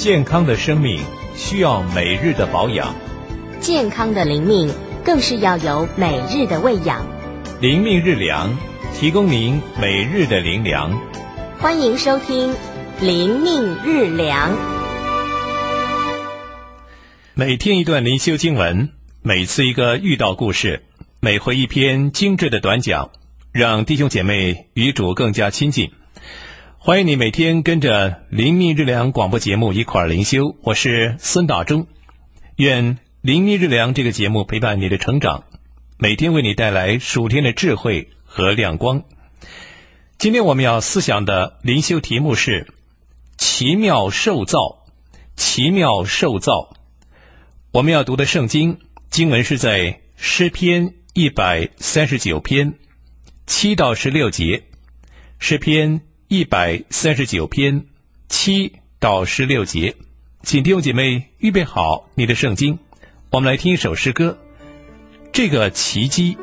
健康的生命需要每日的保养， 健康的灵命更是要有每日的喂养。 灵命日粮，提供您每日的灵粮。 欢迎收听灵命日粮。 每天一段灵修经文，每次一个遇到故事，每回一篇精致的短讲，让弟兄姐妹与主更加亲近。欢迎你每天跟着灵命日粮广播节目一块儿灵修，我是孙大中。愿灵命日粮这个节目陪伴你的成长，每天为你带来属天的智慧和亮光。今天我们要思想的灵修题目是奇妙受造。奇妙受造。我们要读的圣经文是在诗篇139篇7到16节，诗篇139篇7到16节。请弟兄姐妹预备好你的圣经，我们来听一首诗歌，这个奇迹。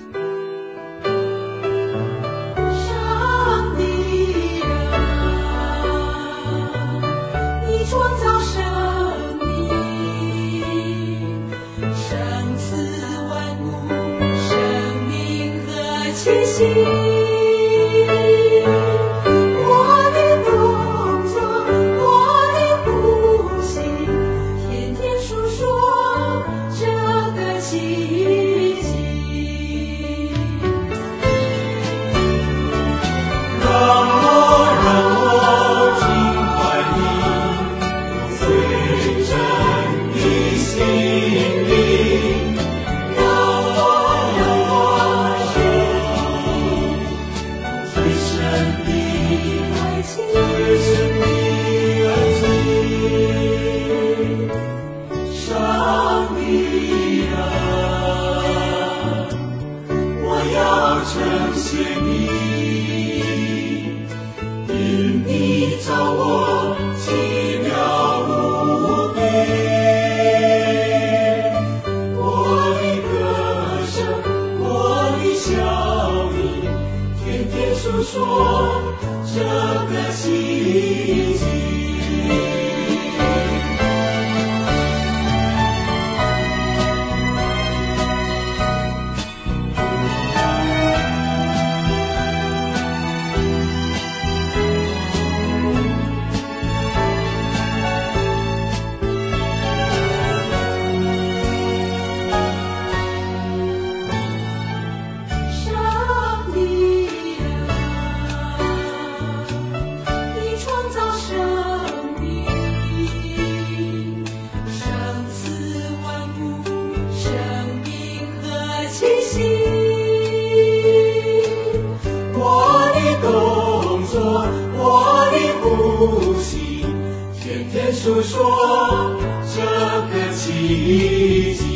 述说这个奇迹，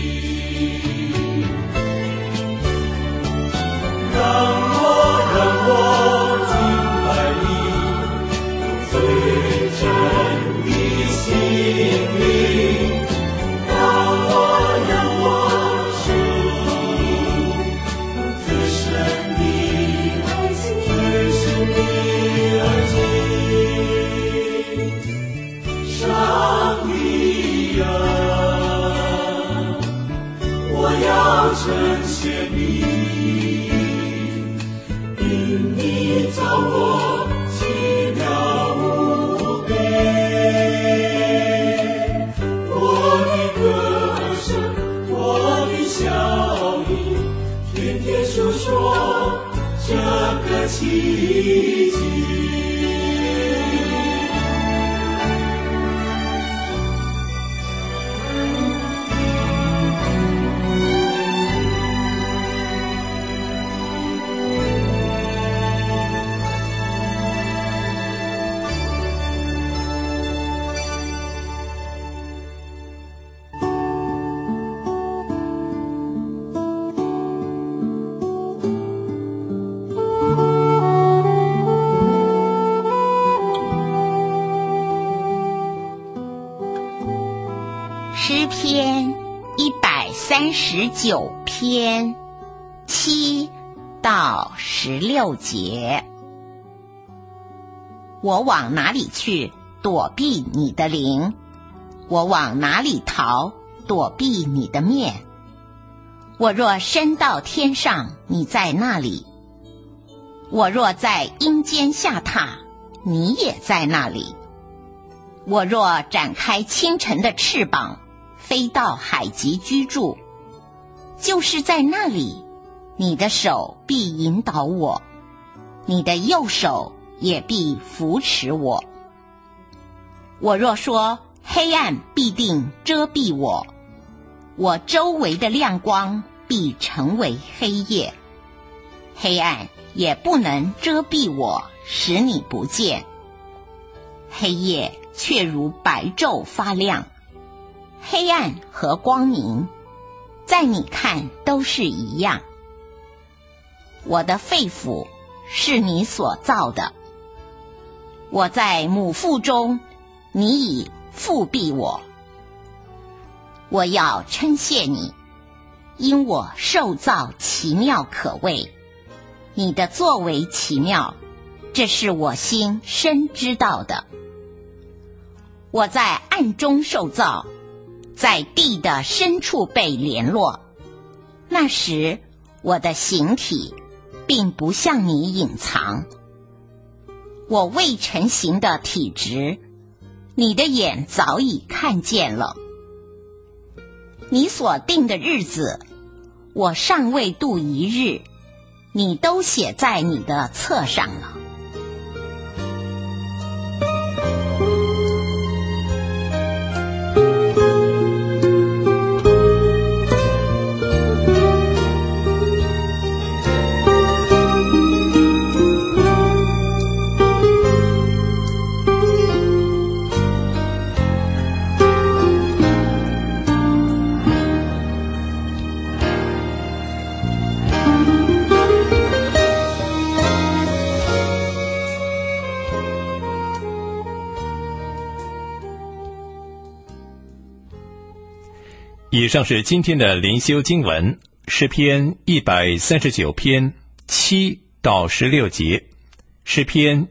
让我敬拜你，最真的心灵，让我属最深的爱情，最深的爱情。上帝啊，我要称谢你，因你造我奇妙无比。我的歌声，我的笑语，天天述说这个奇迹。 诗篇139篇7到16节。我往哪里去， 躲避你的灵？我往哪里逃，躲避你的面？我若升到天上，你在那里；我若在阴间下榻，你也在那里。我若展开清晨的翅膀，飞到海极居住，就是在那里，你的手必引导我，你的右手也必扶持我。我若说黑暗必定遮蔽我，我周围的亮光必成为黑夜，黑暗也不能遮蔽我，使你不见。黑夜却如白昼发亮，黑暗和光明在你看都是一样。我的肺腑是你所造的，我在母腹中，你已复庇我。我要称谢你，因我受造奇妙可畏，你的作为奇妙，这是我心深知道的。我在暗中受造，在地的深处被联络，那时我的形体并不向你隐藏。我未成形的体质，你的眼早已看见了。你所定的日子，我尚未度一日，你都写在你的册上了。 以上是今天的灵修经文，诗篇139篇7到16节，诗篇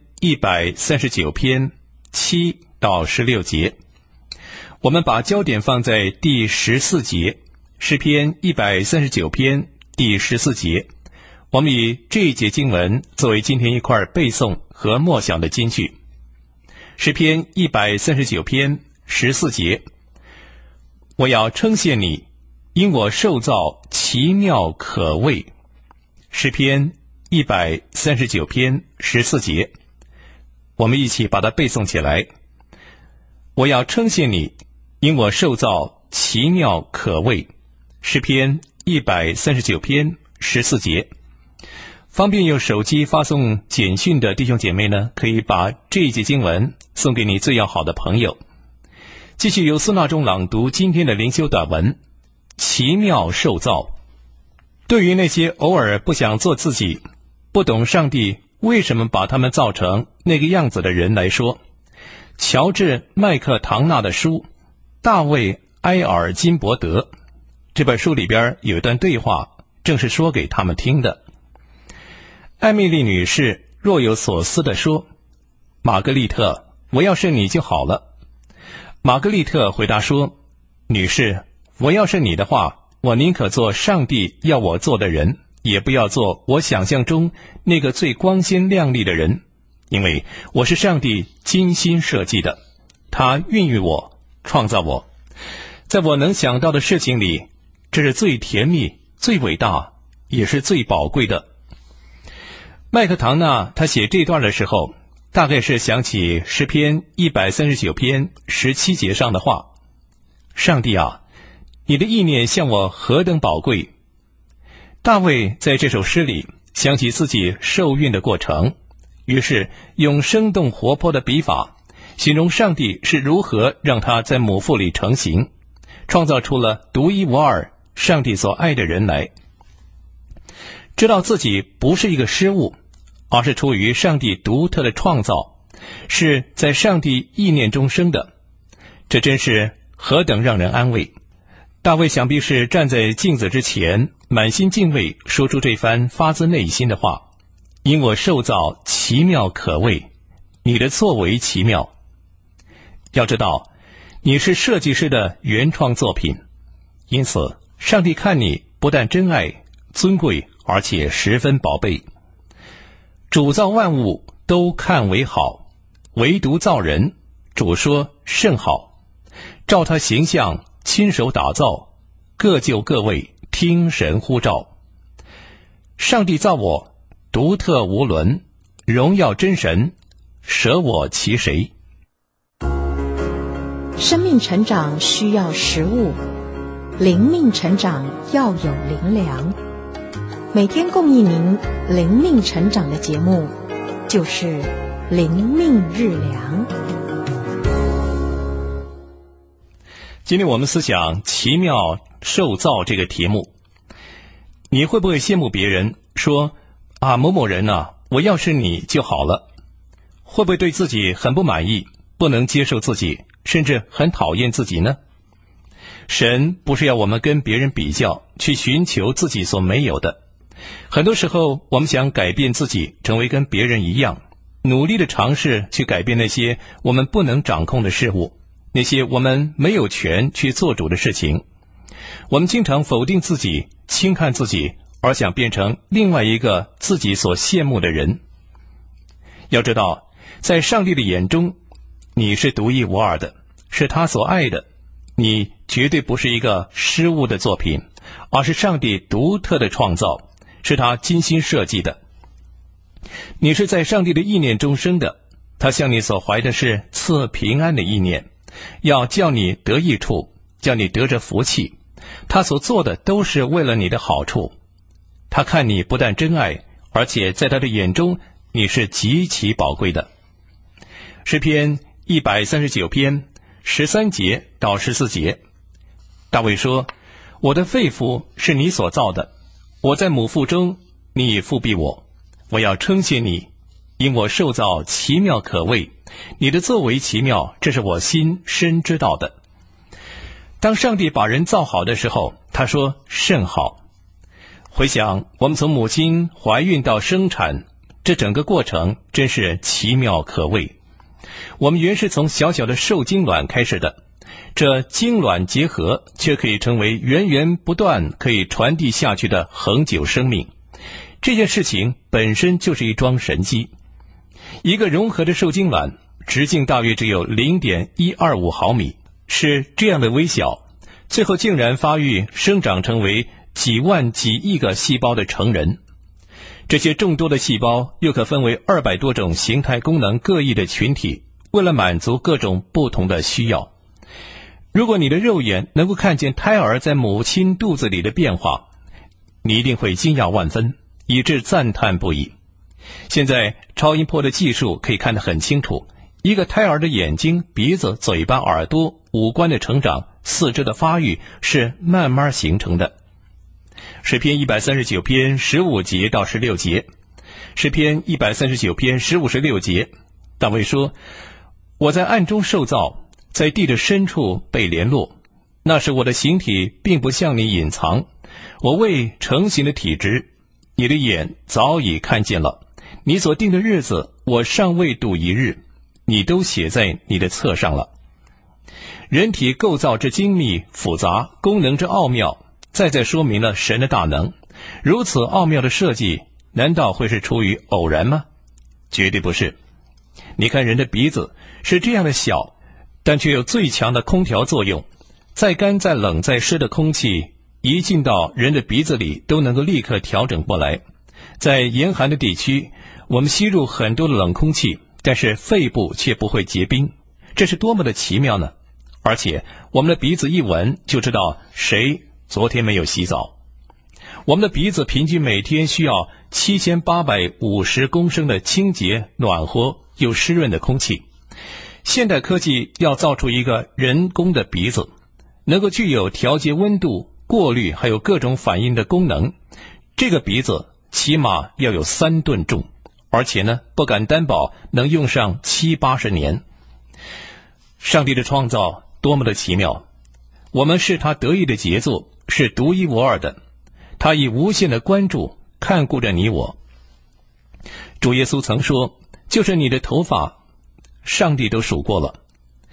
139篇7到16节。我们把焦点放在第14节，诗篇139篇第14节。我们以这一节经文作为今天一块背诵和默想的金句。诗篇139篇14节，我要称谢你，因我受造奇妙可畏。诗篇139篇14节，我们一起把它背诵起来。我要称谢你，因我受造奇妙可畏。诗篇139篇14节。方便用手机发送简讯的弟兄姐妹呢，可以把这一节经文送给你最要好的朋友。继续由苏纳中朗读今天的灵修短文，奇妙受造。对于那些偶尔不想做自己，不懂上帝为什么把他们造成那个样子的人来说，乔治·麦克唐纳的书《大卫·埃尔金伯德》这本书里边有一段对话，正是说给他们听的。艾米丽女士若有所思地说：“玛格丽特，我要是你就好了。”玛格丽特回答说：“女士，我要是你的话，我宁可做上帝要我做的人，也不要做我想象中那个最光鲜亮丽的人，因为我是上帝精心设计的，他孕育我，创造我，在我能想到的事情里，这是最甜蜜、最伟大，也是最宝贵的。”麦克唐纳他写这段的时候，大概是想起诗篇139篇17节上的话：“上帝啊，你的意念向我何等宝贵。”大卫在这首诗里想起自己受孕的过程，于是用生动活泼的笔法形容上帝是如何让他在母腹里成形，创造出了独一无二上帝所爱的人来。知道自己不是一个失误，而是出于上帝独特的创造，是在上帝意念中生的，这真是何等让人安慰。大卫想必是站在镜子之前，满心敬畏，说出这番发自内心的话：“因我受造奇妙可畏，你的作为奇妙。” 要知道，你是设计师的原创作品，因此上帝看你不但珍爱、尊贵，而且十分宝贝。主造万物都看为好，唯独造人，主说甚好，照他形象亲手打造，各就各位，听神呼召。上帝造我独特无伦，荣耀真神，舍我其谁？ 生命成长需要食物，灵命成长要有灵粮。每天供应您灵命成长的节目，就是灵命日粮。 今天我们思想奇妙受造这个题目。你会不会羡慕别人说某某人啊，我要是你就好了？会不会对自己很不满意，不能接受自己，甚至很讨厌自己呢？神不是要我们跟别人比较，去寻求自己所没有的。很多时候我们想改变自己，成为跟别人一样，努力的尝试去改变那些我们不能掌控的事物，那些我们没有权去做主的事情。我们经常否定自己，轻看自己，而想变成另外一个自己所羡慕的人。要知道，在上帝的眼中，你是独一无二的，是他所爱的。你绝对不是一个失误的作品，而是上帝独特的创造，是他精心设计的。你是在上帝的意念中生的，他向你所怀的是赐平安的意念，要叫你得益处，叫你得着福气。他所做的都是为了你的好处。他看你不但真爱，而且在他的眼中你是极其宝贵的。诗篇139篇13节到14节，大卫说：我的肺腑是你所造的，我在母腹中，你已复庇我。我要称谢你，因我受造奇妙可畏，你的作为奇妙，这是我心深知道的。当上帝把人造好的时候，他说甚好。回想我们从母亲怀孕到生产，这整个过程真是奇妙可畏。我们原是从小小的受精卵开始的，这精卵结合却可以成为源源不断可以传递下去的恒久生命。这件事情本身就是一桩神迹。一个融合的受精卵直径大约只有 0.125 毫米，是这样的微小，最后竟然发育生长成为几万几亿个细胞的成人。这些众多的细胞又可分为200多种形态功能各异的群体，为了满足各种不同的需要。如果你的肉眼能够看见胎儿在母亲肚子里的变化，你一定会惊讶万分，以致赞叹不已。现在超音波的技术可以看得很清楚，一个胎儿的眼睛、鼻子、嘴巴、耳朵、五官的成长、四肢的发育是慢慢形成的。诗篇139篇15节到16节，诗篇139篇15、16节，大卫说：我在暗中受造，在地的深处被联络，那时我的形体并不向你隐藏，我未成形的体质，你的眼早已看见了，你所定的日子，我尚未度一日，你都写在你的册上了。人体构造之精密复杂，功能之奥妙，再说明了神的大能。如此奥妙的设计，难道会是出于偶然吗？绝对不是。你看人的鼻子是这样的小，但却有最强的空调作用，再干再冷再湿的空气一进到人的鼻子里都能够立刻调整过来。在严寒的地区，我们吸入很多的冷空气，但是肺部却不会结冰，这是多么的奇妙呢？而且我们的鼻子一闻就知道谁昨天没有洗澡。我们的鼻子平均每天需要7850公升的清洁、暖和又湿润的空气。现代科技要造出一个人工的鼻子，能够具有调节温度、过滤还有各种反应的功能。这个鼻子起码要有3吨重，而且呢，不敢担保能用上70-80年。上帝的创造多么的奇妙，我们是他得意的杰作，是独一无二的。他以无限的关注看顾着你我。主耶稣曾说，就是你的头发，上帝都数过了。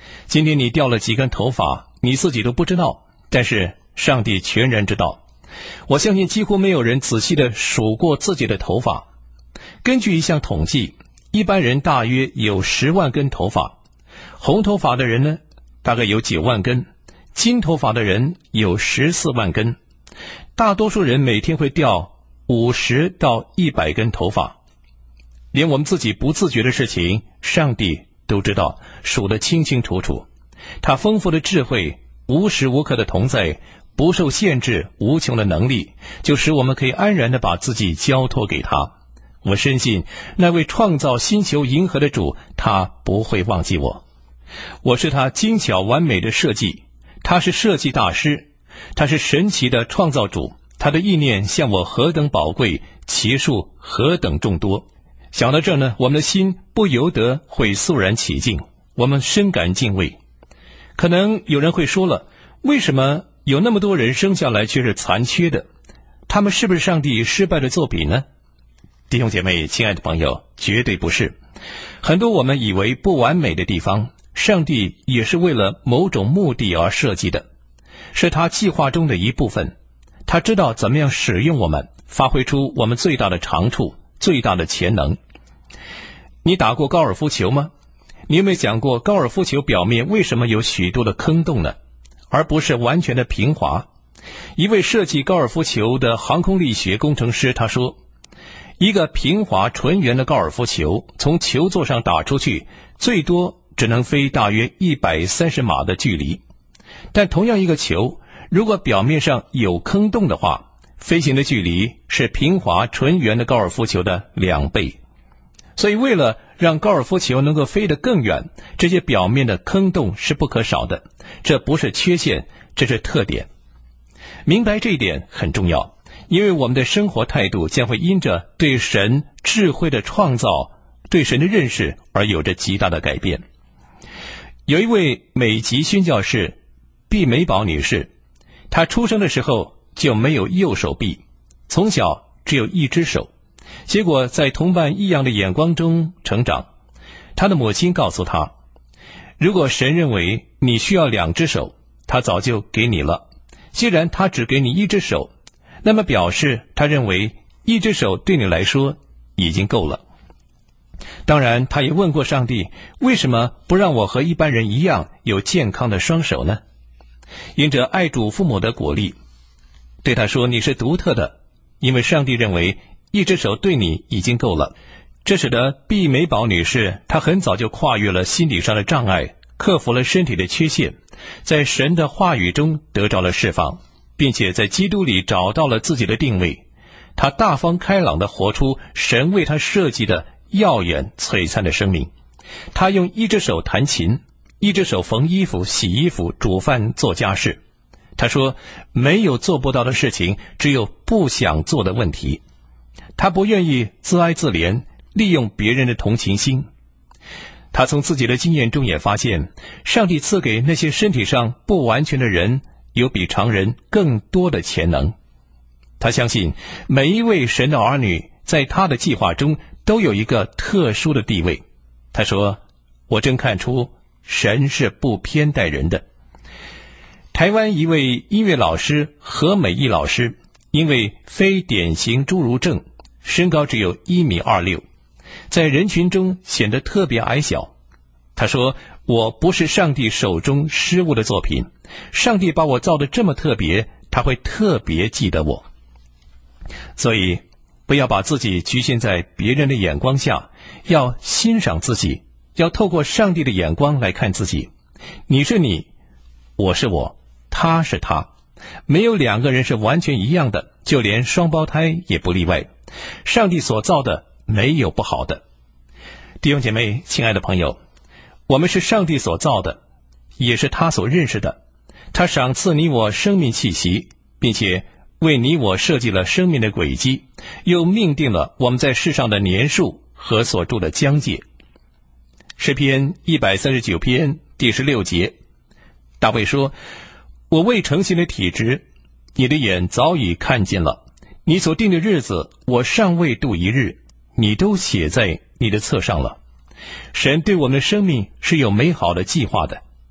今天你掉了几根头发，你自己都不知道，但是上帝全然知道。我相信几乎没有人仔细地数过自己的头发。根据一项统计，一般人大约有10万根头发，红头发的人呢，大概有9万根，金头发的人有14万根。大多数人每天会掉50到100根头发。连我们自己不自觉的事情，上帝都知道，数得清清楚楚。他丰富的智慧，无时无刻的同在，不受限制，无穷的能力，就使我们可以安然地把自己交托给他。我深信那位创造星球银河的主，他不会忘记我。我是他精巧完美的设计，他是设计大师，他是神奇的创造主，他的意念向我何等宝贵，其数何等众多。想到这呢，我们的心不由得会肃然起敬，我们深感敬畏。可能有人会说了，为什么有那么多人生下来却是残缺的？他们是不是上帝失败的作品呢？弟兄姐妹，亲爱的朋友，绝对不是。很多我们以为不完美的地方，上帝也是为了某种目的而设计的，是他计划中的一部分。他知道怎么样使用我们，发挥出我们最大的长处，最大的潜能。你打过高尔夫球吗？你有没有想过高尔夫球表面为什么有许多的坑洞呢？而不是完全的平滑。一位设计高尔夫球的航空力学工程师他说，一个平滑纯圆的高尔夫球从球座上打出去，最多只能飞大约130码的距离。但同样一个球，如果表面上有坑洞的话，飞行的距离是平滑纯圆的高尔夫球的2倍。所以为了让高尔夫球能够飞得更远，这些表面的坑洞是不可少的。这不是缺陷，这是特点。明白这一点很重要，因为我们的生活态度将会因着对神智慧的创造，对神的认识而有着极大的改变。有一位美籍宣教士毕美宝女士，她出生的时候就没有右手臂，从小只有一只手，结果在同伴异样的眼光中成长。她的母亲告诉她，如果神认为你需要2只手，他早就给你了。既然他只给你1只手，那么表示他认为1只手对你来说已经够了。当然，他也问过上帝，为什么不让我和一般人一样有健康的双手呢？因着爱主父母的鼓励，对他说，你是独特的，因为上帝认为1只手对你已经够了。这使得毕美宝女士她很早就跨越了心理上的障碍，克服了身体的缺陷，在神的话语中得着了释放，并且在基督里找到了自己的定位。她大方开朗地活出神为她设计的耀眼璀璨的生命。她用1只手弹琴，1只手缝衣服、洗衣服、煮饭、做家事。她说，没有做不到的事情，只有不想做的问题。她不愿意自哀自怜，利用别人的同情心。他从自己的经验中也发现，上帝赐给那些身体上不完全的人有比常人更多的潜能。他相信每一位神的儿女在他的计划中都有一个特殊的地位。他说，我真看出神是不偏待人的。台湾一位音乐老师何美义老师，因为非典型侏儒症，身高只有1.26米，在人群中显得特别矮小。他说，我不是上帝手中失误的作品，上帝把我造得这么特别，他会特别记得我。所以不要把自己局限在别人的眼光下，要欣赏自己，要透过上帝的眼光来看自己。你是你，我是我，他是他，没有2个人是完全一样的，就连双胞胎也不例外。上帝所造的没有不好的。弟兄姐妹，亲爱的朋友，我们是上帝所造的，也是他所认识的。他赏赐你我生命气息，并且为你我设计了生命的轨迹，又命定了我们在世上的年数和所住的疆界。诗篇139篇第16节，大卫说，我未成形的体质，你的眼早已看见了，你所定的日子，我尚未度一日，你都写在你的册上了。神对我们的生命是有美好的计划的，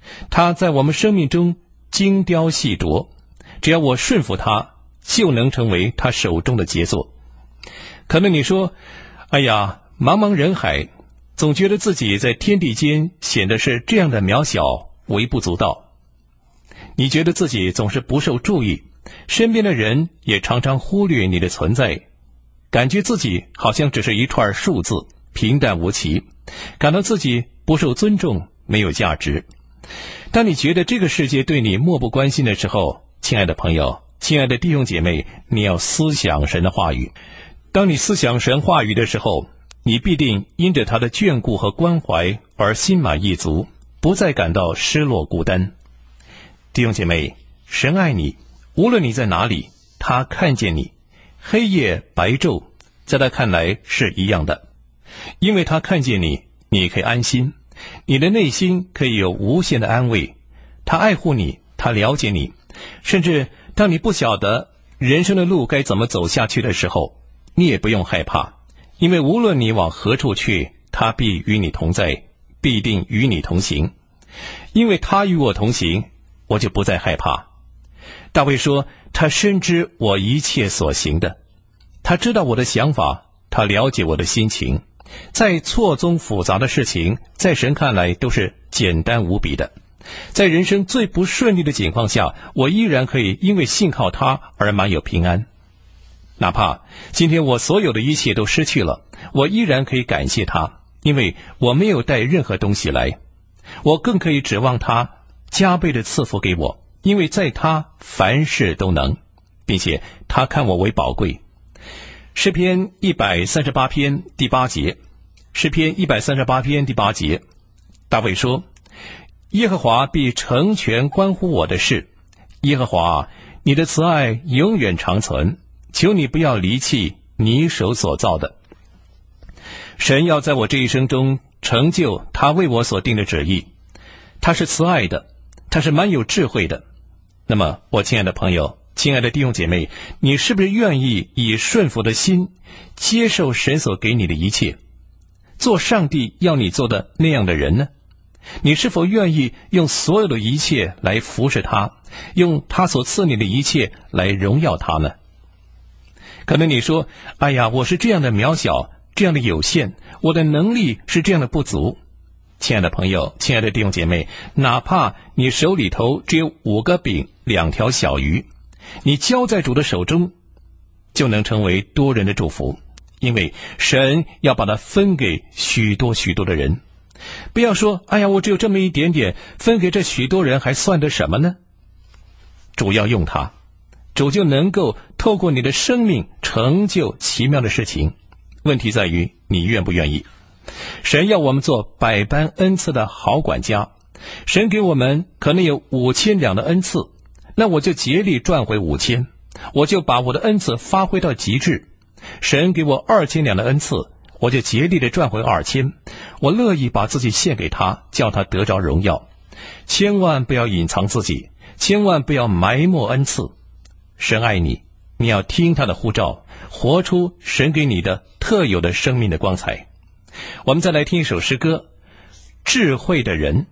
他在我们生命中精雕细琢，只要我顺服他，就能成为他手中的杰作。可能你说，哎呀，茫茫人海，总觉得自己在天地间显得是这样的渺小，微不足道。你觉得自己总是不受注意，身边的人也常常忽略你的存在，感觉自己好像只是一串数字，平淡无奇，感到自己不受尊重，没有价值。当你觉得这个世界对你漠不关心的时候，亲爱的朋友，亲爱的弟兄姐妹，你要思想神的话语。当你思想神话语的时候，你必定因着他的眷顾和关怀而心满意足，不再感到失落孤单。弟兄姐妹，神爱你，无论你在哪里，他看见你，黑夜白昼在他看来是一样的。因为他看见你，你可以安心，你的内心可以有无限的安慰。他爱护你，他了解你，甚至当你不晓得人生的路该怎么走下去的时候，你也不用害怕，因为无论你往何处去，他必与你同在，必定与你同行。因为他与我同行，我就不再害怕。大卫说，他深知我一切所行的，他知道我的想法，他了解我的心情。再错综复杂的事情，在神看来都是简单无比的。在人生最不顺利的情况下，我依然可以因为信靠他而满有平安。哪怕今天我所有的一切都失去了，我依然可以感谢他，因为我没有带任何东西来。我更可以指望他加倍的赐福给我，因为在他凡事都能，并且他看我为宝贵。诗篇138篇第8节，诗篇138篇第8节，大卫说，耶和华必成全关乎我的事。耶和华，你的慈爱永远长存，求你不要离弃你手所造的。神要在我这一生中成就他为我所定的旨意，他是慈爱的，他是蛮有智慧的。那么我亲爱的朋友，亲爱的弟兄姐妹，你是不是愿意以顺服的心接受神所给你的一切，做上帝要你做的那样的人呢？你是否愿意用所有的一切来服侍他，用他所赐你的一切来荣耀他呢？可能你说，哎呀，我是这样的渺小，这样的有限，我的能力是这样的不足。亲爱的朋友，亲爱的弟兄姐妹，哪怕你手里头只有5个饼2条小鱼，你交在主的手中，就能成为多人的祝福，因为神要把它分给许多许多的人。不要说，哎呀，我只有这么一点点，分给这许多人还算得什么呢？主要用它，主就能够透过你的生命成就奇妙的事情。问题在于你愿不愿意。神要我们做百般恩赐的好管家，神给我们可能有5000两的恩赐，那我就竭力赚回5000，我就把我的恩赐发挥到极致。神给我2000两的恩赐，我就竭力的赚回2000，我乐意把自己献给他，叫他得着荣耀。千万不要隐藏自己，千万不要埋没恩赐。神爱你，你要听他的呼召，活出神给你的特有的生命的光彩。我们再来听一首诗歌，智慧的人。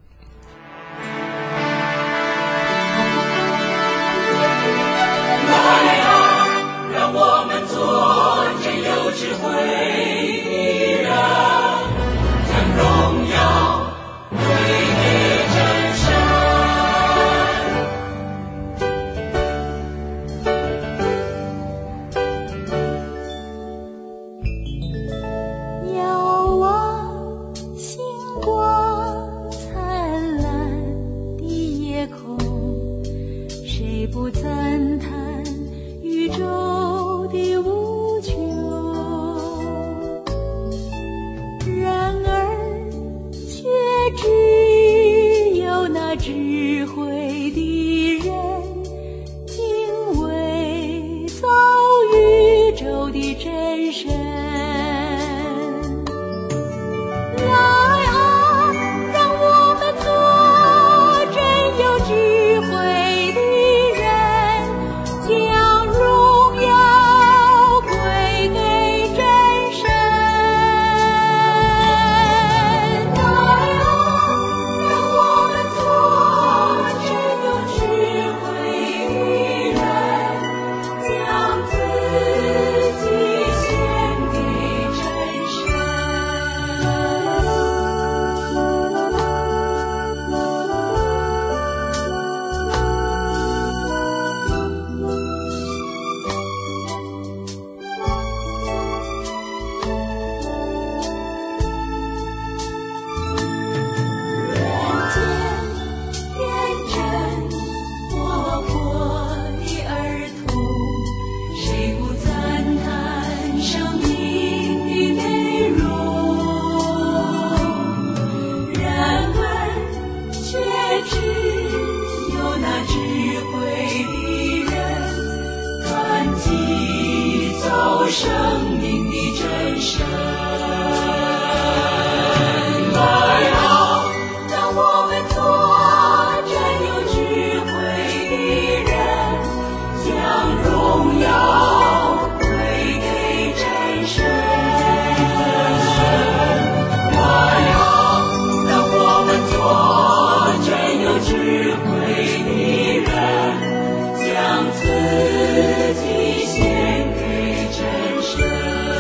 来啊，让我们做真有智慧的人，将荣耀归给真神。 遥望星光灿烂的夜空，谁不赞叹宇宙的无穷？然而却只有那智慧的人敬畏造宇宙的真神。来啊，让我们做真有智慧的人， 神。来啊，让我们做真有智慧的人，将荣耀归给真神。来啊，让我们做真有智慧的人，将自己献给真神。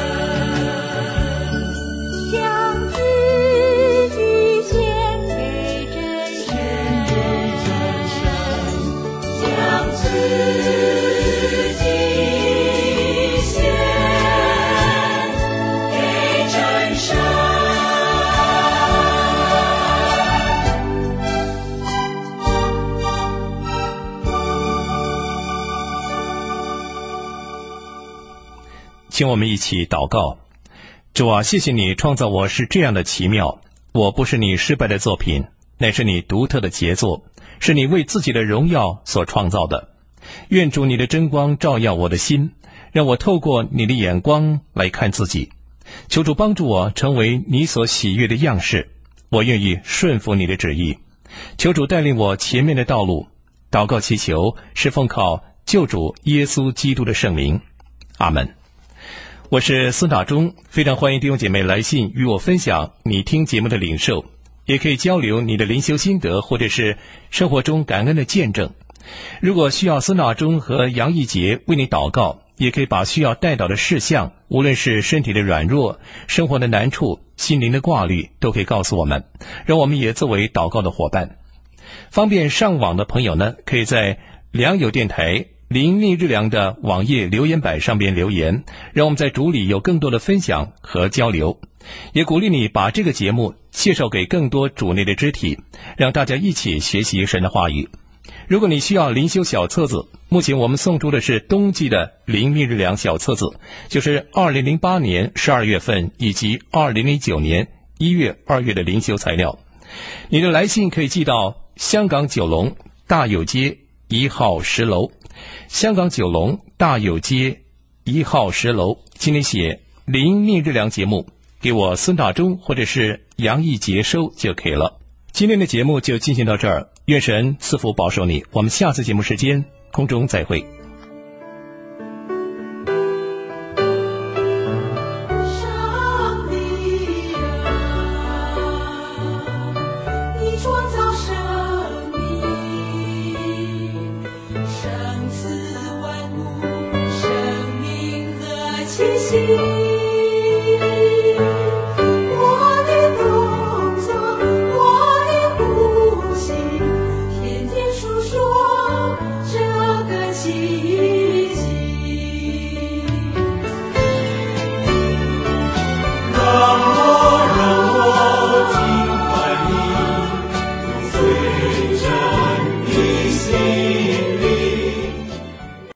将自己献给真神， 将自己献给真神。 请我们一起祷告。主啊，谢谢你创造我是这样的奇妙，我不是你失败的作品，乃是你独特的杰作，是你为自己的荣耀所创造的。愿主你的真光照耀我的心，让我透过你的眼光来看自己。求主帮助我成为你所喜悦的样式，我愿意顺服你的旨意。求主带领我前面的道路。祷告祈求是奉靠救主耶稣基督的圣名，阿门。我是孙大中，非常欢迎弟兄姐妹来信与我分享你听节目的领受，也可以交流你的灵修心得或者是生活中感恩的见证。如果需要孙大中和杨义杰为你祷告，也可以把需要代祷的事项，无论是身体的软弱、生活的难处、心灵的挂虑，都可以告诉我们，让我们也作为祷告的伙伴。方便上网的朋友呢，可以在良友电台灵命日粮的网页留言板上边留言，让我们在主里有更多的分享和交流。也鼓励你把这个节目介绍给更多主内的肢体，让大家一起学习神的话语。如果你需要灵修小册子，目前我们送出的是冬季的灵命日粮小册子，就是2008年12月份以及2009年1月、2月的灵修材料。你的来信可以寄到香港九龙大有街1号10楼，香港九龙大有街1号10楼，请你写灵命日粮节目给我孙大中或者是杨义杰收就可以了。今天的节目就进行到这儿，愿神赐福保守你，我们下次节目时间空中再会。 上帝啊，你创造生